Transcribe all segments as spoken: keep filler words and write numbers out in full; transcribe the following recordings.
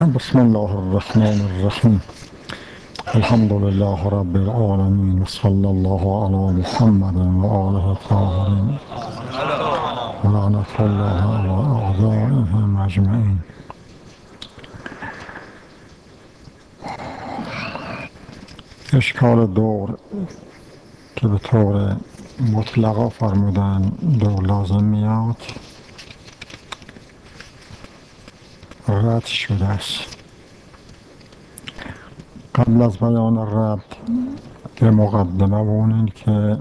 بسم الله الرحمن الرحيم. الحمد لله رب العالمين، وصلى الله على محمد وآله الطاهرين، ولعنة الله على أعدائهم أجمعين. اشکال دور که به طور مطلقا فرمودن دور لازم میاد رد شده است. قبل از بیان رد که مقدمه و اون این که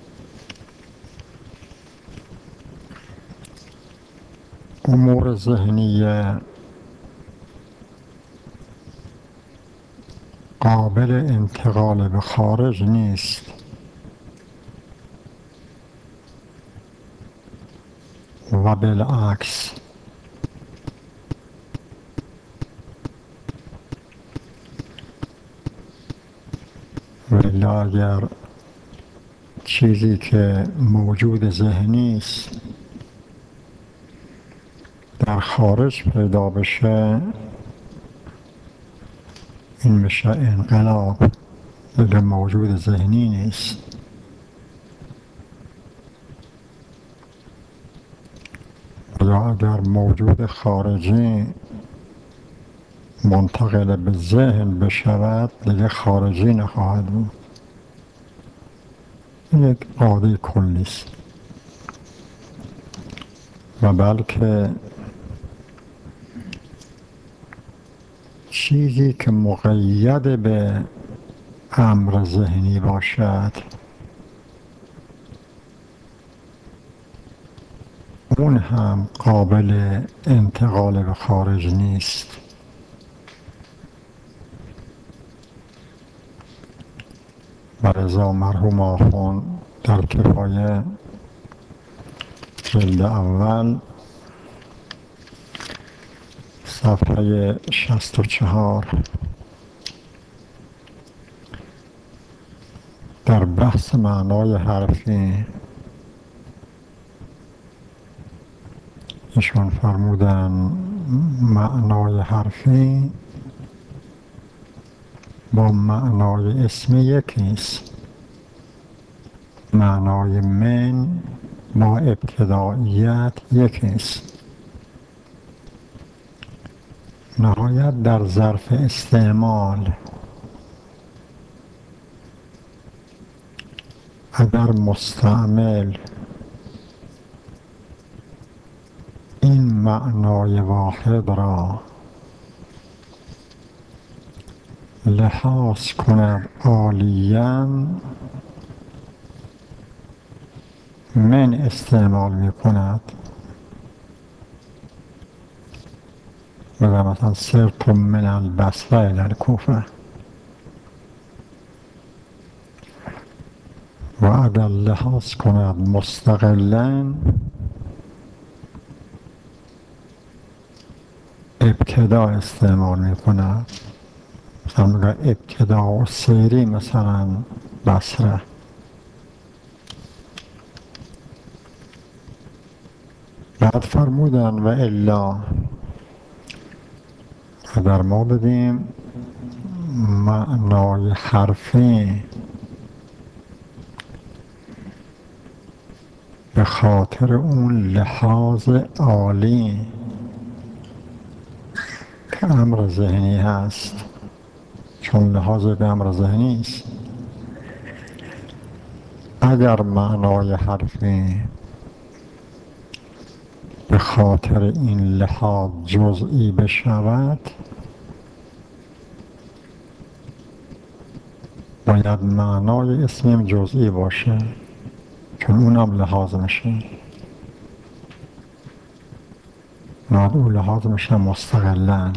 امور ذهنیه قابل انتقال به خارج نیست و بالعکس ولی اگر چیزی که موجود ذهنی است در خارج پیدا بشه، این میشه انقلاب، دیگه موجود ذهنی نیست. یا اگر موجود خارجی منتقل به ذهن بشود دیگه خارجی نخواهد بود، یک قاعده کلی است. و بلکه چیزی که مقید به امر ذهنی باشد اون هم قابل انتقال به خارج نیست. و لذا مرحوم آخوند در کفایه جلد اول صفحه شصت و چهار در بحث معنای حرفی ایشون فرمودن معنای حرفی با معنای اسمی یکیست. معنای من با ابتداییت یکیست. نهایت در ظرف استعمال اگر مستعمل این معنای واحد را لحاظ کند عالیاً، من استعمال می کند. مثلا سرت من البصره الی الکوفه. و اگر لحاظ کند مستقلاً ابتدا استعمال می کند. مثلا میگه ابتدا و سیری مثلا بصره. بعد فرمودن و الا اگر ما بدیم معنای حرفی به خاطر اون لحاظ عالی که امر ذهنی هست، چون لحاظ به امر ذهنی است، اگر معنای حرفی به خاطر این لحاظ جزئی بشود باید معنای اسمیم جزئی باشه، چون اونم لحاظ میشه. بعد اون لحاظ میشه مستقلاً.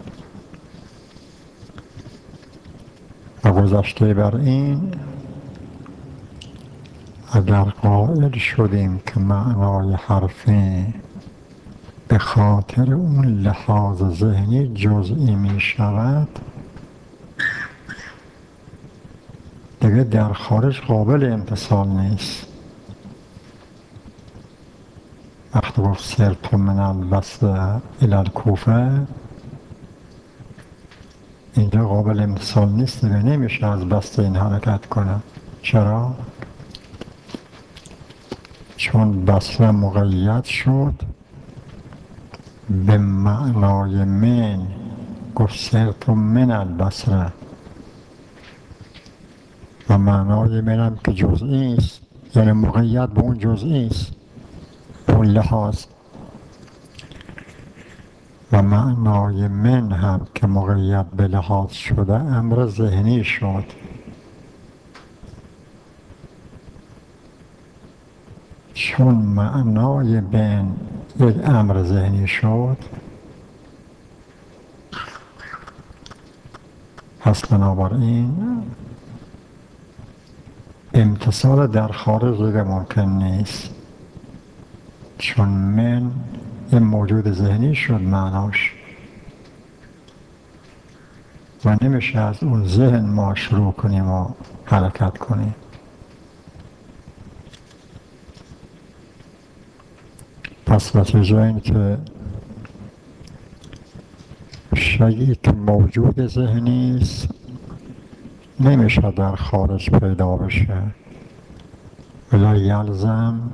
و گذشته بر این اگر قائل شدیم که معنای حرفی به خاطر اون لحاظ ذهنی جزئی می شود دیگه در خارج قابل امتثال نیست. وقتی گفت سرت من البصره الی الکوفه اینجا قابل امتصال نیست و نمیشه از بسته این حرکت کنه. چرا؟ چون بسته مقید شد به معنای من، گفت سرت من البصره، و معنای منم که جزئی است، یعنی مقید به اون جزئی است اون لحاظ، و معنای من هم که مقید به لحاظ شده امر ذهنی شد. چون معنای بین یک امر ذهنی شد، پس بنابراین امتصال در خارج غیر ممکن نیست، چون من یه موجود ذهنی شد معناش و نمیشه از اون ذهن ما شروع کنیم و حرکت کنیم. پس نتیجه این که شیئی که موجود ذهنی است نمیشه در خارج پیدا بشه، ولی یلزم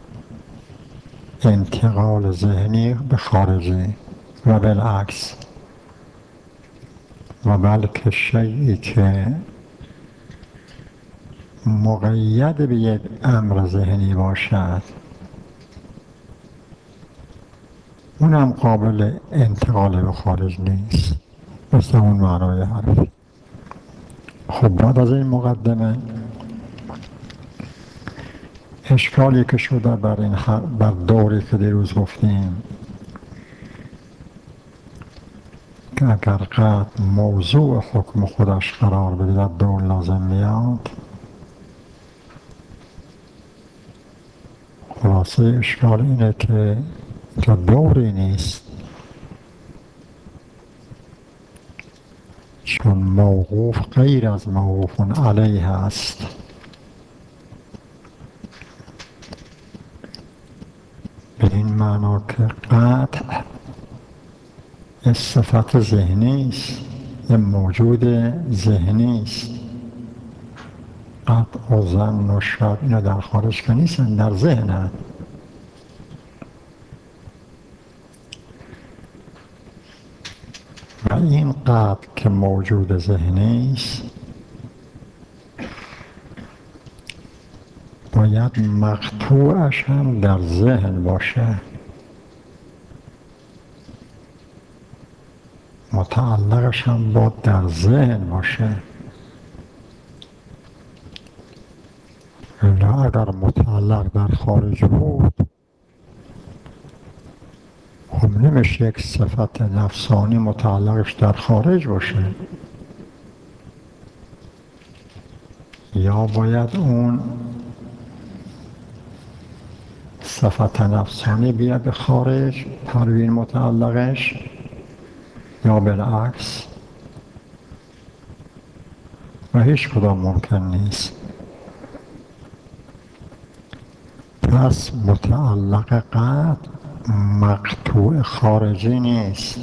انتقال ذهنی به خارجی و بالعکس. و بلکه شیئی که مقید به یک امر ذهنی باشد اونم قابل انتقال به خارج نیست، مثل اون معنای حرف. خب بعد از این مقدمه اشکالی که شده بر این بر دوری که دیروز گفتیم که اگر قطع موضوع حکم خودش قرار بده در دور لازم میاد، خلاصه اشکال اینه که که دوری نیست، چون موقوف غیر از موقوف علیه است. به این معنا که قطع صفت ذهنی است، یه موجود ذهنی است. قطع و ظن و شک اینا در خارج که نیستن، در ذهن هست. و این قطع که موجود ذهنی است باید مقطوعش هم در ذهن باشه، متعلقش هم باید در ذهن باشه. الا اگر متعلق در خارج بود خب نمیشه یک صفت نفسانی متعلقش در خارج باشه، یا باید اون صفت نفسانی بیاد به خارج پروین متعلقش، یا بالعکس، و هیچ کدام ممکن نیست. پس متعلق قطع مقطوع خارجی نیست،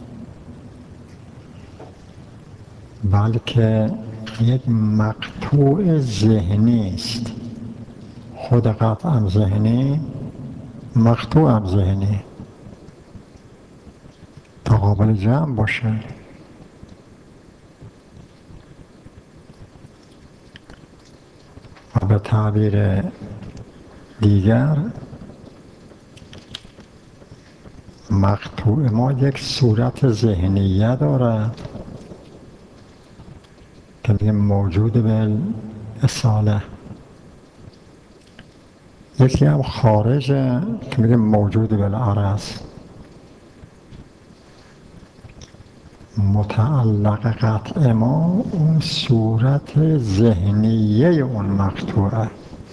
بلکه یک مقطوع ذهنی است. خود قطع هم ذهنی، مقطوع هم ذهنی، تا قابل جمع باشه. و به تعبیر دیگر مقطوع ما یک صورت ذهنیه داره که میگه موجود به اصاله، یکی هم خارجه که میگه موجود به العرض. متعلق قطع ما اون صورت ذهنیه اون مقطوعه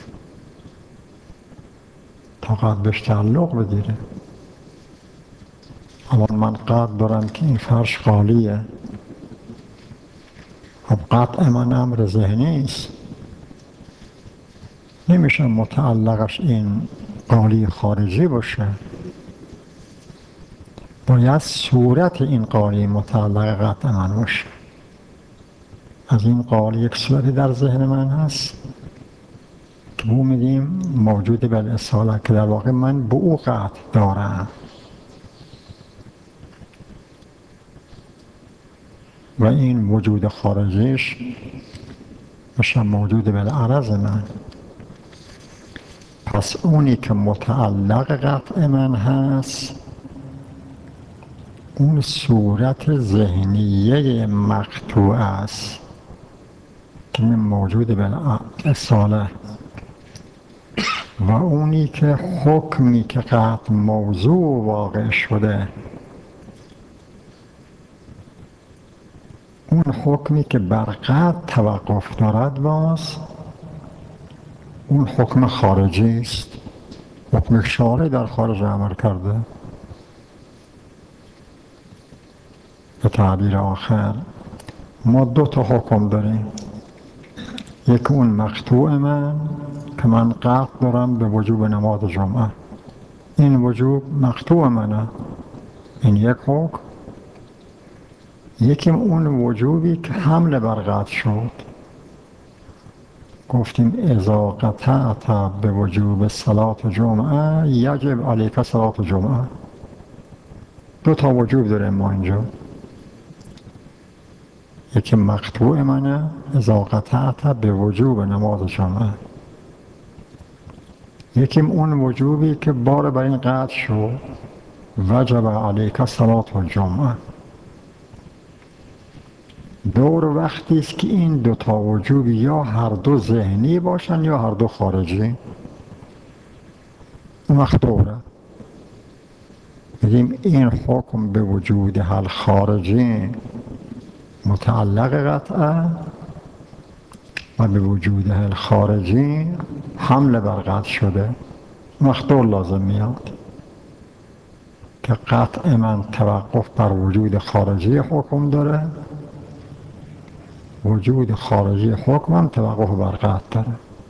تا قد بهش تعلق بگیره. اما من قد دارم که این فرش خالیه، خب قطع من امر ذهنی است، نمیشه متعلقش این قالی خارجی باشه، باید صورت این قالی متعلق قطع من باشه. از این قال یک صورتی در ذهن من هست که او میگیم موجود بالاصاله، که در واقع من به او قطع دارم و این وجود خارجیش میشه موجود بالعرض من. پس اونی که متعلق قطع من هست اون صورت ذهنیه مقطوع است که من موجود بالاصاله، و اونی که حکمی که قطع موضوع واقع شده، اون حکمی که بر قطع توقف دارد باز اون حکم خارجی است، حکم شارع در خارج عمل کرده. به تعبیر آخر ما دو تا حکم داریم، یک اون مقطوع من که من قطع دارم به وجوب نماز جمعه، این وجوب مقطوع منه، این یک حکم. یکی اون وجوبی که حمل بر قطع شد، گفتیم اذا قطعت به وجوب صلات جمعه یجب علیک صلات جمعه. دو تا وجوب داره ما اینجا، یکی مقطوع منه اذا قطعت به وجوب نماز جمعه، یکی اون وجوبی که بار بر این قطع شد وجب علیک صلات جمعه. دور وقتی است که این دو تا وجوب یا هر دو ذهنی باشن یا هر دو خارجی، اون وقت دوره بگیم این حکم به وجود حل خارجی متعلق قطعه و به وجود حل خارجی حمل بر قطع شده، اون وقت دور لازم میاد که قطع من توقف بر وجود خارجی حکم داره، وجود خارجی حکم هم توقف بر قطع داره.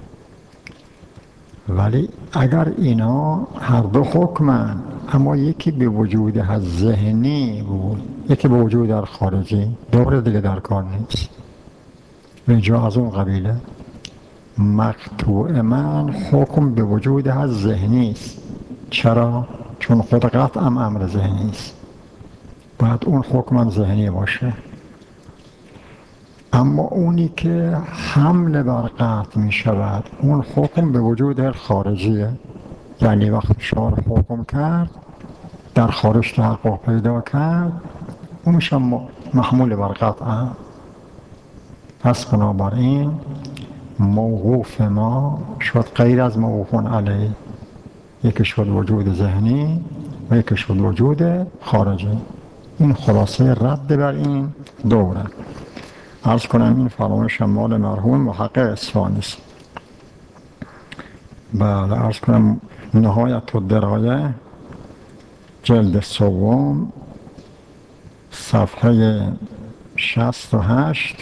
ولی اگر اینا هر دو حکمن اما یکی به وجود از ذهنی بود یکی به وجود در خارجی، دور دیگه در کار نیست. به اینجا از اون قبیله مقطوع من حکم به وجود از ذهنی است. چرا؟ چون خود قطع هم امر ذهنی است، باید اون حکم هم ذهنی باشه. اما اونی که حمل بر قطع می شود اون حکم به وجود خارجیه، یعنی وقتی شارع حکم کرد در خارج تحقق پیدا کرد اون میشه محمول بر قطع. پس بنابراین موقوف ما شد غیر از موقوف علیه، یکی شد وجود ذهنی و یکی شد وجود خارجی. این خلاصه رد بر این دوره. عرض کنم این فراموش مال مرحوم محقق اصفهانی است. بله، عرض کنم نهایت الدرایه جلد سوم صفحه شصت و هشت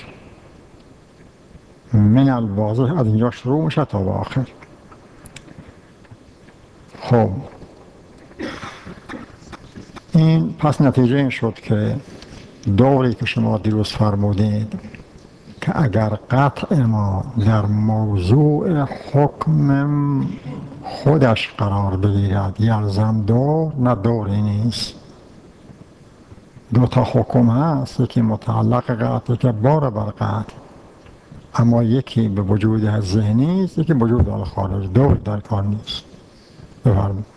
من الواضح، از اینجا شروع میشه تا به آخر. خب این پس نتیجه این شد که دوری که شما دیروز فرمودید که اگر قطع ما در موضوع حکم خودش قرار بگیرد یلزم دور، نه دوری نیست. دو تا حکم هست، یکی متعلق قطع که بار بر قطع، اما یکی به وجود از ذهنی است، یکی به وجود از خارج، دور در کار نیست. بفرمایید.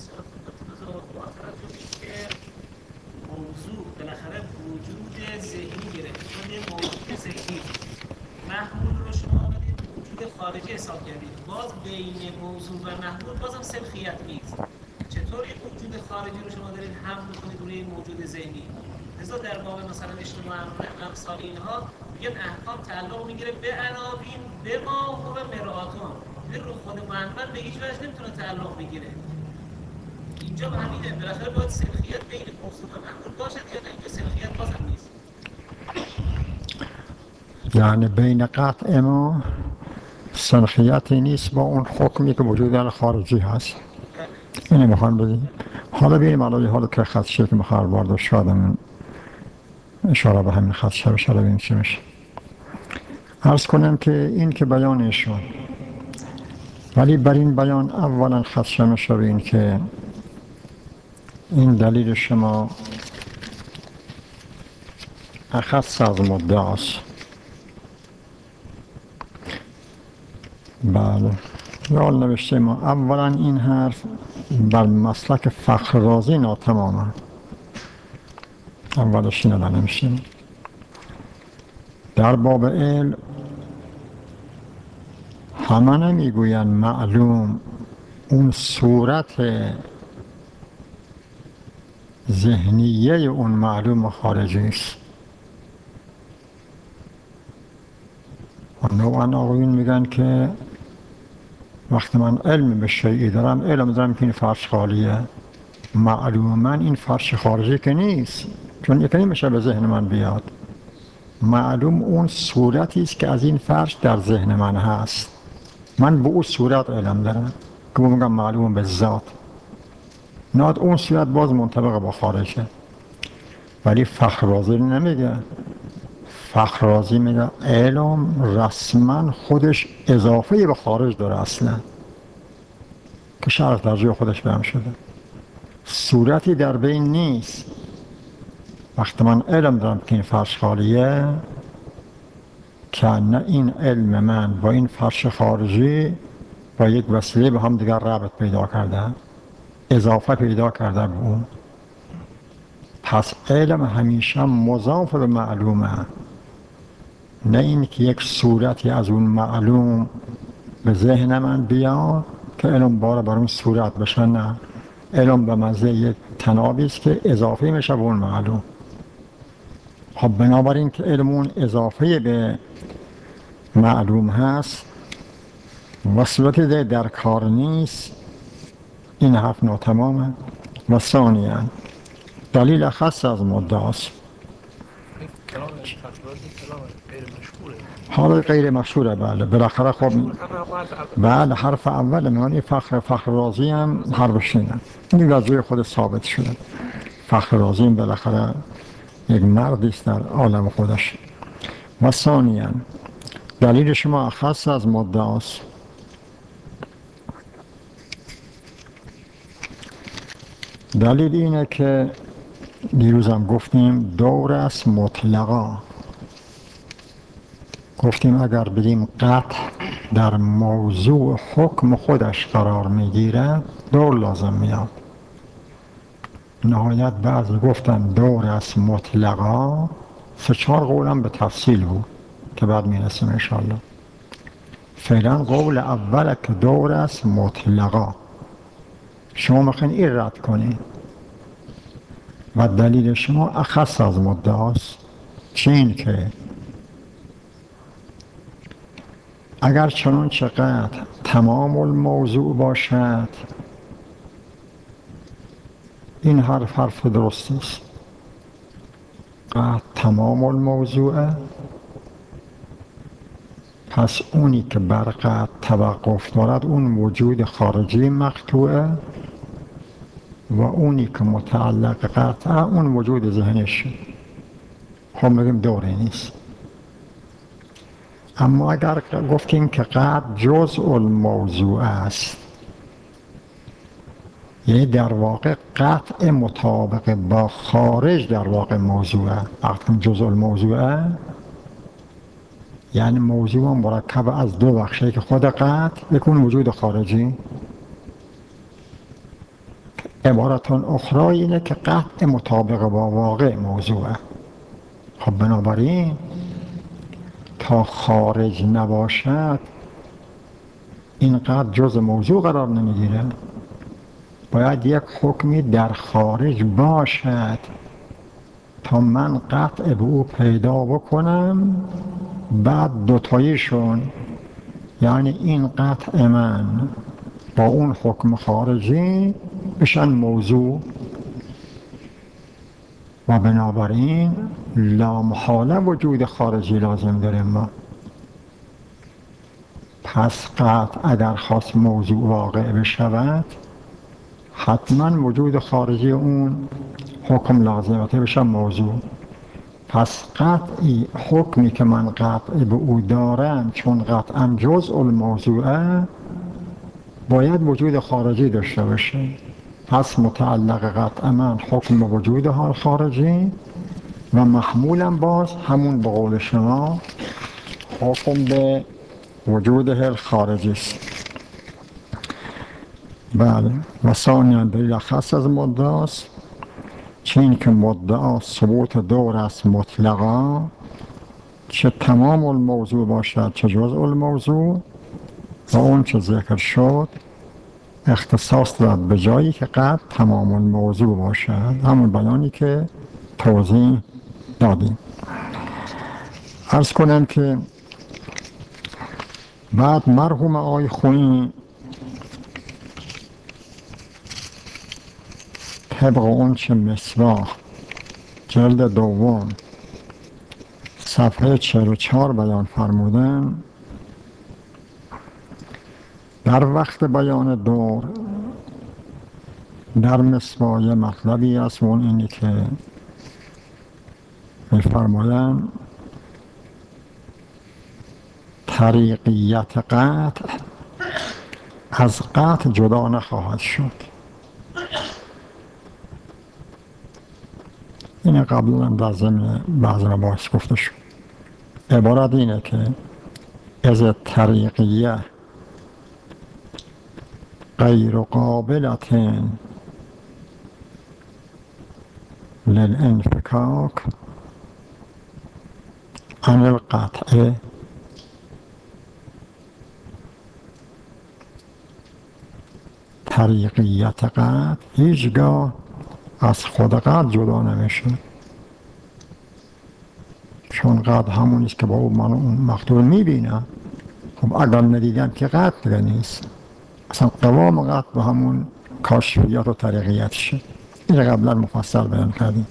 خارجی حساب کردید، باز بین موضوع و محمول بازم سلخیت نیست. چطور یک وجود خارجی رو شما دارید حمل می‌کنید روی موجود ذهنی؟ لذا در باب مثلا اجتماع امثال اینها میگن احکام تعلق میگیره به عناوین به ما و مرآتون، این رو خود محمل به هیچ وجه نمیتونه تعلق بگیره. اینجا به همینه، بالاخره باید سلخیت بین موضوع و محمول باشد یا نه؟ اینجا سلخیت بازم نیست. یعنی بین قطع ما سنخیتی نیست با اون حکمی که وجود در خارجی هست. اینه میخوان بگیم. حالا بینیم الان حالا که خدشه که مخار بارده شاید من اشاره به همین خدشه بشه، حالا بینیم چی میشه. عرض کنم که این که بیانشون، ولی بر این بیان اولا خدشم شوین که این دلیل شما اخص از مدعاست. بله یال نوشته ما اولا این حرف بر مسلک فخر رازی ناتمامه. اولش اینو نوشته در باب علم همه نمیگوین معلوم اون صورت ذهنیه اون معلوم خارجی است. نوعا آقایون میگن که وقتی من علم به شیعی دارم، علم دارم که این فرش خالیه، معلوما این فرش خارجی که نیست، چون یکی نمیشه به ذهن من بیاد. معلوم اون صورتی است که از این فرش در ذهن من هست، من به اون صورت علم دارم که میگم معلوم به ذات. ناد اون صورت باز منطبق با خارجه. ولی فخر رازی نمیگه. فخر رازی میگه علم رسما خودش اضافه به خارج داره اصلا، که شرق در جای خودش بهم شده، صورتی در بین نیست. وقتی من علم دارم که این فرش خالیه، که نه این علم من با این فرش خارجی با یک وسیله به هم دیگر رابط پیدا کرده، اضافه پیدا کرده به اون. پس علم همیشه مضاف به معلومه، نه این که یک صورتی از اون معلوم به ذهن من بیاد که علم باره بر اون صورت بشه. نه، علم به مزه یک تنابی است که اضافه میشه به اون معلوم. خب بنابراین که علم اون اضافه به معلوم هست و صورتی در کار نیست، این حرف ناتمامه. و ثانیاً دلیل خاص از مدعاست. حالا غیر مشهوره. بله بالاخره خب بله حرف اول معنی فخر فخر رازی هم حرفش اینه، این وضعی خود ثابت شده. فخر رازی هم بالاخره یک مردی است در عالم خودش. و ثانیاً دلیل شما خاص از مدعاست. دلیل اینه که دیروز هم گفتیم دور است مطلقا. گفتیم اگر بگیم قطع در موضوع حکم خودش قرار میگیره، دور لازم میاد. نهایت بعضی گفتن دور است مطلقا، سه چهار قولم به تفصیل بود که بعد میرسیم انشاءالله. فعلا قول اول که دور است مطلقا، شما میخواین این رد کنید و دلیل شما اخص از مدعاست. چین که اگر چنان چقدر تمام الموضوع باشد، این حرف حرف درست است. قد تمام الموضوع، پس اونی که بر قد توقف دارد اون وجود خارجی مقطوعه و اونی که متعلق قطعه اون وجود ذهنش. خب میگیم دوره نیست. اما اگر گفتیم که قد جزء الموضوع است، یعنی در واقع قطع مطابق با خارج در واقع موضوعه. وقتی جزء الموضوعه یعنی موضوع مرکب از دو بخشه که خود قطع یکون وجود خارجی. عبارتان اخرى اینه که قطع مطابق با واقع موضوعه. خب بنابراین تا خارج نباشد این قطع جز موضوع قرار نمیگیره. باید یک حکمی در خارج باشد تا من قطع به او پیدا بکنم، بعد دوتاییشون یعنی این قطع من با اون حکم خارجی بشن موضوع. و بنابراین لامحاله وجود خارجی لازم داریم ما. پس قطع اگر خواست موضوع واقع بشود، حتما وجود خارجی اون حکم لازمته بشه موضوع. پس قطعی حکمی که من قطعی به او دارم چون قطعا جزء الموضوعه باید وجود خارجی داشته باشه. پس متعلق قطع من حکم به وجود حال خارجی و محمولم باز همون به قول شما حکم به وجود حل خارجی است. بله و ثانیاً دلیل خاص از مدعاست چه این که مدعا ثبوت دور است مطلقا چه تمام الموضوع باشد چه جزء الموضوع و اون چه ذکر شد اختصاص دارد به جایی که قد تمام الموضوع باشد، همون بیانی که توضیح دادیم. عرض کنم که بعد مرحوم آقای خویی طبق اون چه مصباح جلد دوم صفحه چهل و چهار بیان فرمودن در وقت بیان دور در مصباح یه مطلبی است و اون اینی که می‌فرمایند طریقیت قطع از قطع جدا نخواهد شد. این قبلا در ضمن بعض مباحث گفته شد. عبارت اینه که از طریقیه غیر قابلت للانفکاک عن القطع طریقیت قطع هیچگاه از خود قطع جدا نمیشه، چون قطع همونیست که با اون من اون مقدور میبینم. خب اگر ندیدم که قطع دیگه نیست، اصلا قوام قطع به همون کاشفیات و طریقیتشه. این قبلا مفصل بیان کردیم.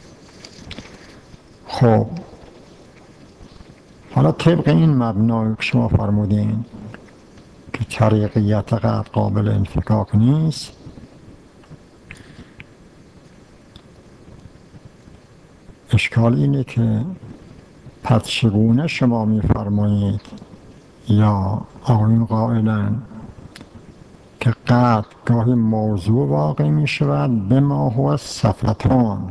خب حالا طبق این مبنای که شما فرمودین که طریقیت قطع قابل انفکاک نیست، اشکال اینه که پس چگونه شما میفرمایید یا آقایون قائلن که قطع گاهی موضوع واقع می شود به ما هو صفتان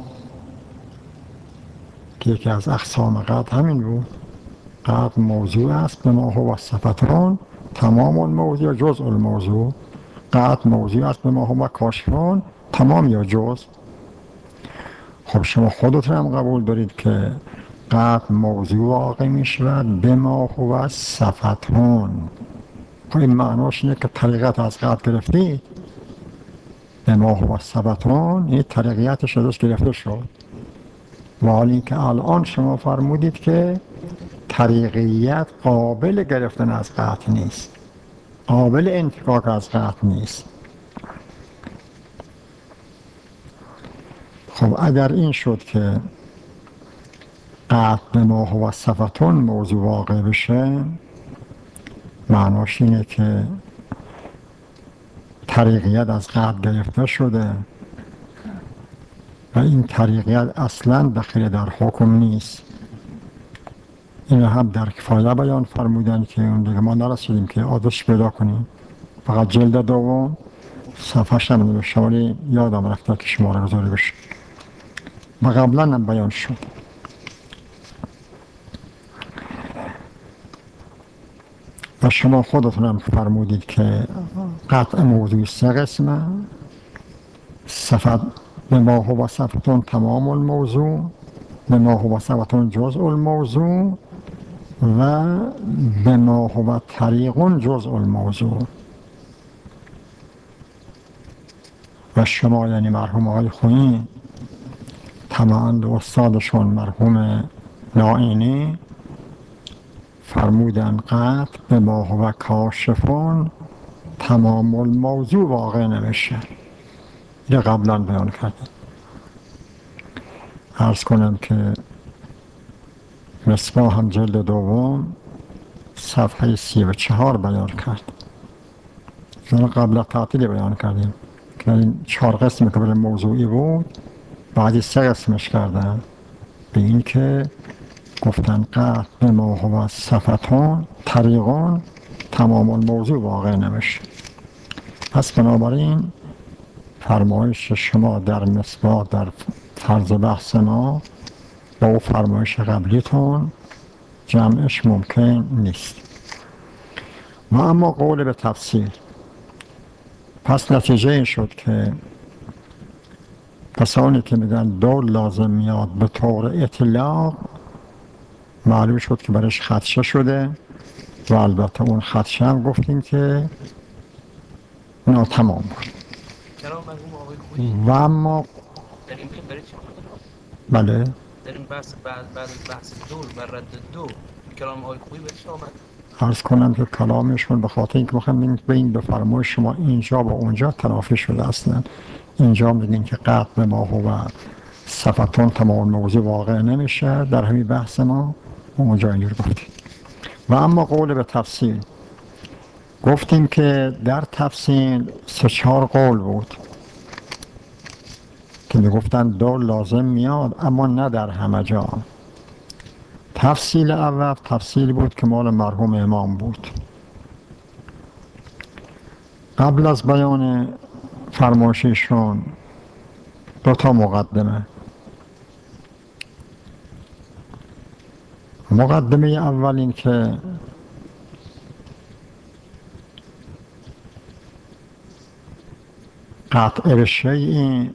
که یکی از اقسام قطع همین بود. قطع موضوع است به ما هو صفتان تمام الموضوع جزء الموضوع. قطع موضوع است به ما هو کاشفان تمام یا جزء. خب شما خودتون هم قبول دارید که قطع موضوع واقع می شود به ما هو صفتان. خب این معناش اینه که طریقت از قطع گرفتی به ما هو صفتان، این طریقیتش ازش گرفته شد. و حالی که الان شما فرمودید که طریقیت قابل گرفتن از قطع نیست، قابل انفکاک از قطع نیست. خب اگر این شد که قطع به ما هو صفتان موضوع واقع بشه، معناش اینه که طریقیت از قطع گرفته شده و این طریقیت اصلا داخل در حکم نیست. این هم در کفایه بیان فرمودن که اون دیگه ما نرسیدیم که آدرس پیدا کنیم، فقط جلد دوم صفحه شم شمالی یادم رفته که شما رو گذاری بشه و قبلا هم بیان شد. و شما خودتون هم فرمودید که قطع موضوع سه قسمه، صفت به ما هو صفتون تمام الموضوع، به ما هو صفتون جزء الموضوع و به ما هو طریق جزء الموضوع. و شما یعنی مرحوم آقای خویی تماند استادشون مرحوم نائینی فرمودن قطع به ما هو کاشفون تمام الموضوع واقع نمیشه. این قبلا بیان کردم. عرض کنم که مصباح هم جلد دوم صفحه سی و چهار بیان کرد. این قبلا تعطیلی بیان کردیم که این چهار قسمی که برای موضوعی بود بعدی سه قسمش کردن. به این که گفتن قطع به ما هو صفتون طریقون تمام الموضوع واقع نمیشه. پس بنابراین فرمایش شما در مصباح در فرض بحث ما با او فرمایش قبلیتون جمعش ممکن نیست. و اما قول به تفصیل، پس نتیجه این شد که کسانی که میگن دور لازم میاد به طور اطلاق، معلوم شد که برش خدشه شده و البته اون خدشه هم گفتیم که ناتمام بود. و اما در این بین برای چی بله در این بحث بعد بعد از بحث دور و رد دو کلام آقای خویی برای چی آمد؟ عرض کنم که کلامشون به خاطر اینکه میخوام بین به فرمایش شما اینجا و اونجا تنافی شده اصلا. اینجا میگین که قطع به ما هو صفتون تمام موضوع واقع نمیشه در همین بحث ما، اونجا اینجور گفتیم. و اما قول به تفصیل، گفتیم که در تفصیل سه چهار قول بود که میگفتن دور لازم میاد اما نه در همه جا. تفصیل اول تفصیل بود که مال مرحوم امام بود. قبل از بیان فرمایششون دو تا مقدمه. مقدمه اول این که قطع به شیء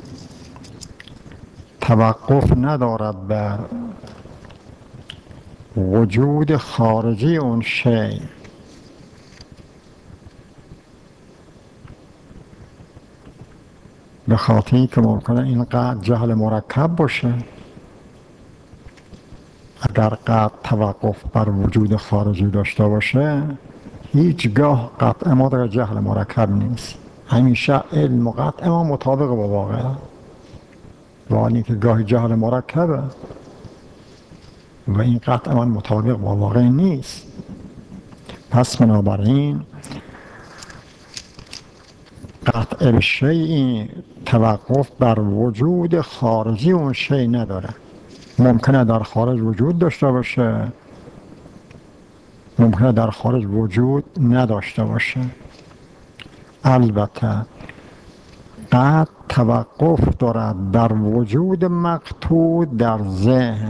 توقف ندارد بر وجود خارجی اون شیء. به خاطر اینکه ممکنه این قطع جهل مرکب باشه. اگر قطع توقف بر وجود خارجی داشته باشه هیچگاه قطع ما در جهل مرکب نیست، همیشه علم و قطع ما مطابق با واقع، ولی که گاهی جهل مرکبه و این قطع من مطابق با واقع نیست. پس بنابراین قطع به شیء توقف بر وجود خارجی اون شیء نداره. ممکنه در خارج وجود داشته باشه، ممکنه در خارج وجود نداشته باشه. البته قطع توقف دارد در وجود مقطوع در ذهن.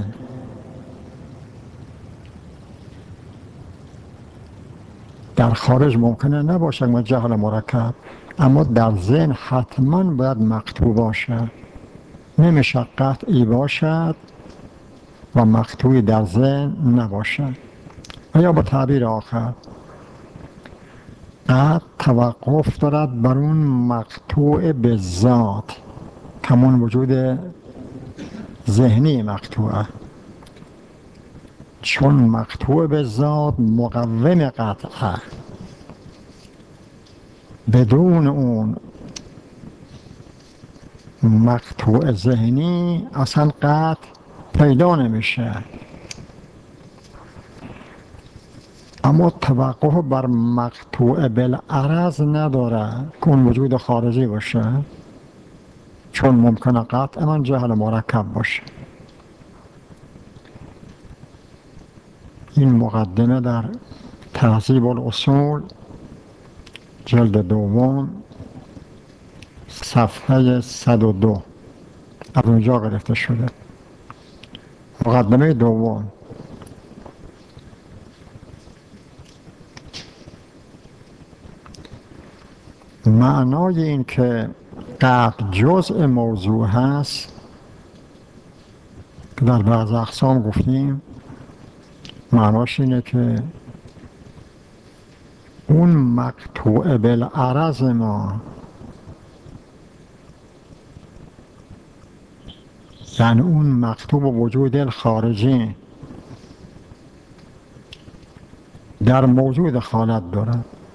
در خارج ممکنه نباشه ما جهل مرکب، اما در ذهن حتما باید مقطوع باشه. نمیشه قطعی باشد و مقطوعی در ذهن نباشه. و یا با تعبیر آخر قطع توقف دارد بر اون مقطوع به ذات، کمون وجود ذهنی مقطوعه، چون مقطوع به ذات مقوم قطعه. بدون اون مقطوع ذهنی اصلا قطع پیدا نمیشه. اما توقف بر مقطوع بالعرض نداره که اون وجود خارجی باشه، چون ممکنه قطع من جهل مرکب باشه. این مقدمه در تهذیب الاصول جلد دوم صفحه صد و دو از اونجا گرفته شده. مقدمه دوم: معنای این که قطع جزء موضوع هست که در بعض اقسام گفتیم، معناش اینه که اون مقطوع بالعرض ما، یعنی اون مقطوع وجود خارجی در موضوع دخالت داره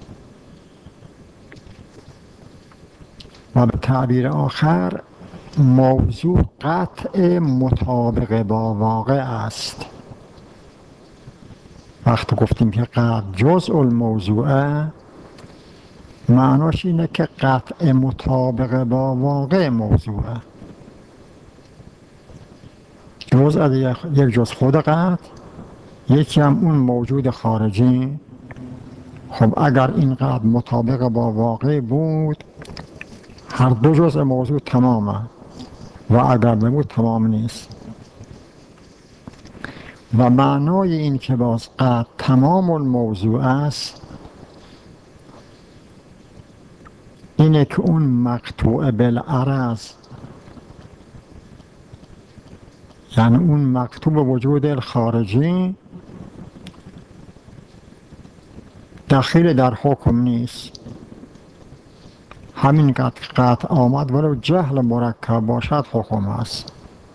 و به تعبیر آخر موضوع قطع مطابق با واقع است. وقتی گفتیم که قطع جزء الموضوعه، معناش اینه که قطع مطابق با واقع موضوعه، جزء دیگه، یک جزء خود قطع، یکی هم اون موجود خارجی. خب اگر این قطع مطابق با واقع بود هر دو جزء موضوع تمامه و اگر نبود تمام نیست. و معنای این که باز قطع تمام الموضوع است اینه که اون مقطوع بالعرض، یعنی اون مقطوع وجود خارجی دخیل در حکم نیست. همین قطع قطع آمد ولو جهل مرکب باشد حکم است.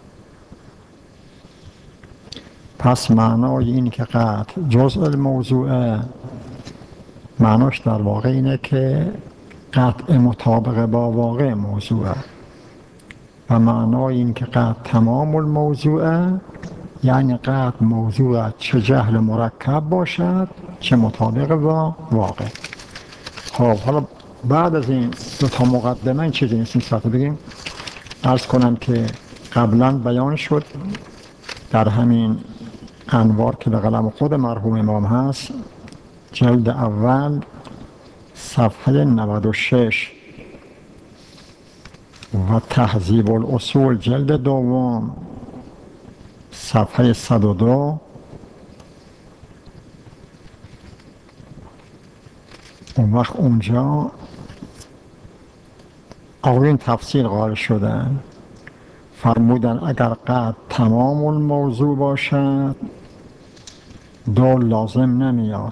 پس معنای این که قطع جزء الموضوع معناش در واقع اینه که قطع مطابق با واقع موضوع، و معنای این که قطع تمام الموضوع یعنی قطع موضوع چه جهل مرکب باشد چه مطابق با واقع. خب حالا بعد از این دو تا مقدمه این چیزی نیست این ساعت بگیم. عرض کنم که قبلا بیان شد در همین انوار که به قلم خود مرحوم امام هست، جلد اول صفحه نود و شش و تهذیب الاصول جلد دوم صفحه صد و دو، اون وقت اونجا آقایون تفسیر قائل شدن، فرمودن اگر قد تمام الموضوع باشد دو لازم نمیاد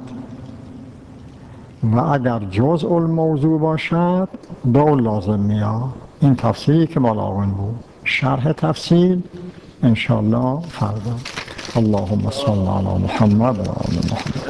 و اگر جزء الموضوع باشد دو لازم میاد. این تفسیری که مال آقایون بود. شرح تفسیر انشاءالله فردا. اللهم صل علی محمد و آل محمد.